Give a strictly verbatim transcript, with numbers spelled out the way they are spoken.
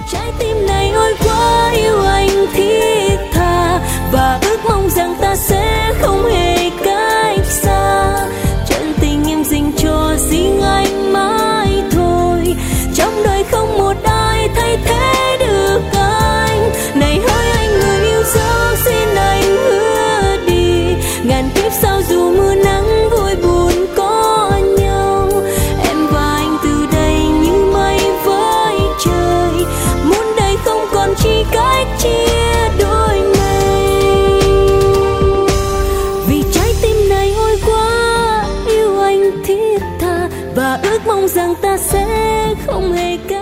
Trái tim này ôi quá yêu anh thiết tha, và ước mong rằng ta sẽ không hề cách xa. Chân tình em dành cho riêng anh mãi thôi, trong đời không một ai thay thế được anh. Này hỡi anh người yêu dấu, xin anh hứa đi, ngàn kiếp sau dù mưa nắng vui buồn có nhau. Em và anh từ đây như mây với trời, muôn đời không còn chi cách chia đôi này. Vì trái tim này ôi quá yêu anh thiết tha, và ước mong rằng ta sẽ không hề cách